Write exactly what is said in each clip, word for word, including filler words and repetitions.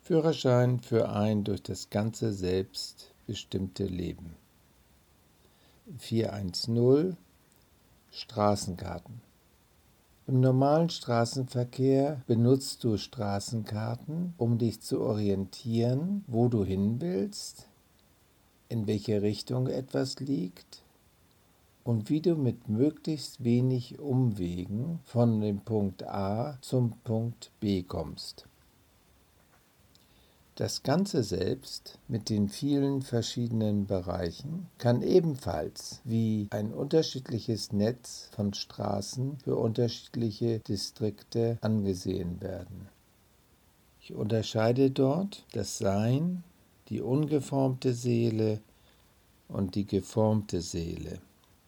Führerschein für ein durch das ganze Selbst bestimmte Leben. vierhundertzehn Straßenkarten. Im normalen Straßenverkehr benutzt du Straßenkarten, um dich zu orientieren, wo du hin willst, in welche Richtung etwas liegt und wie du mit möglichst wenig Umwegen von dem Punkt A zum Punkt B kommst. Das ganze Selbst mit den vielen verschiedenen Bereichen kann ebenfalls wie ein unterschiedliches Netz von Straßen für unterschiedliche Distrikte angesehen werden. Ich unterscheide dort das Sein, die ungeformte Seele und die geformte Seele.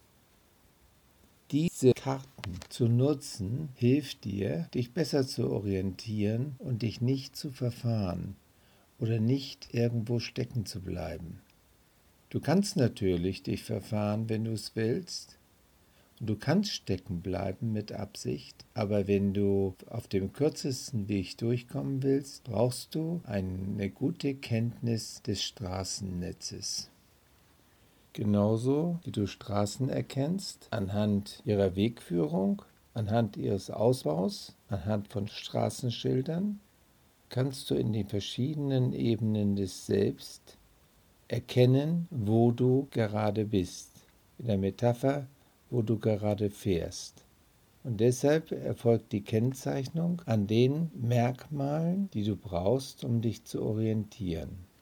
Diese Karten zu nutzen, hilft dir, dich besser zu orientieren und dich nicht zu verfahren oder nicht irgendwo stecken zu bleiben. Du kannst natürlich dich verfahren, wenn du es willst, und du kannst stecken bleiben mit Absicht, aber wenn du auf dem kürzesten Weg durchkommen willst, brauchst du eine gute Kenntnis des Straßennetzes. Genauso wie du Straßen erkennst anhand ihrer Wegführung, anhand ihres Ausbaus, anhand von Straßenschildern, kannst du in den verschiedenen Ebenen des Selbst erkennen, wo du gerade bist. In der Metapher, wo du gerade fährst. Und deshalb erfolgt die Kennzeichnung an den Merkmalen, die du brauchst, um dich zu orientieren.